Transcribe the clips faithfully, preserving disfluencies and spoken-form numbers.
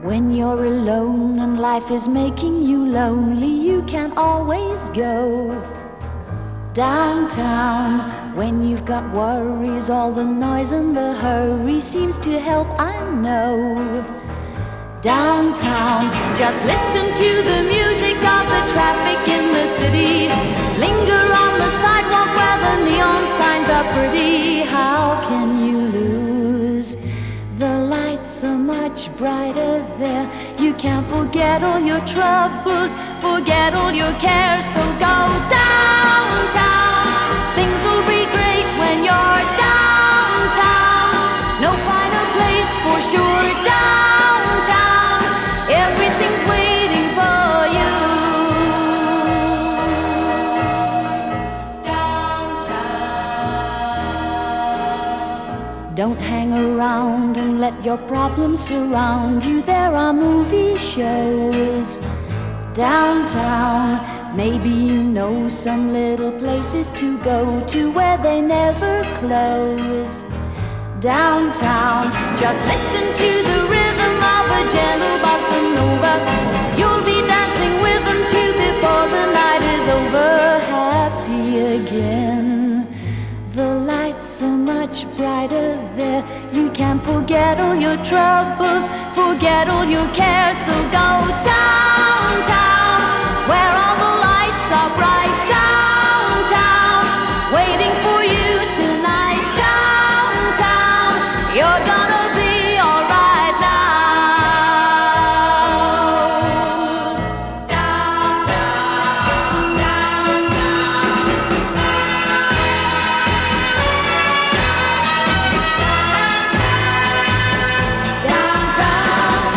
When you're alone and life is making you lonely, you can always go downtown. When you've got worries, all the noise and the hurry seems to help, I know. Downtown, just listen to the music of the traffic in the city. Linger on the sidewalk where the neon signs are pretty. How can you lose? The lights are much brighter there. You can't forget all your troubles, forget all your cares. So go downtown. Things will be great when you're downtown. No finer place for sure. Downtown, everything's waiting for you. Downtown. Don't hang around and let your problems surround you. There are movie shows downtown. Maybe you know some little places to go to where they never close. Downtown, just listen to the rhythm of a gentle bossa nova. You'll be dancing with them too before the night is over. Happy again. The lights are much brighter there. You can forget all your troubles, forget all your cares. So go downtown, where all the lights are bright. Downtown, waiting for you tonight. Downtown, you're gonna be alright now. Downtown, downtown. Downtown.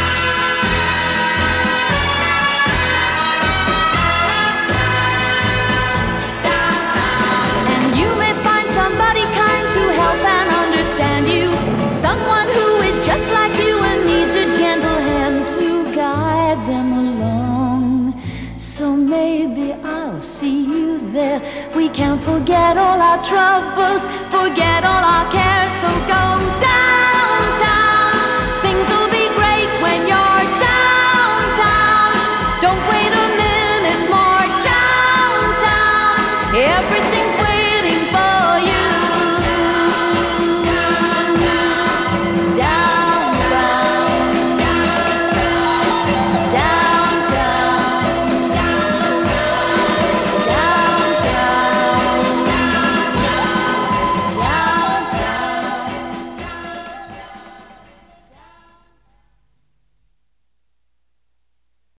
And you may find somebody kind to help and understand you. Someone who is just like you and needs a gentle hand to guide them along. So maybe I'll see you there. We can forget all our troubles, forget all our cares. So go downtown. Things will be great when you're downtown. Don't wait a minute more. Downtown, everything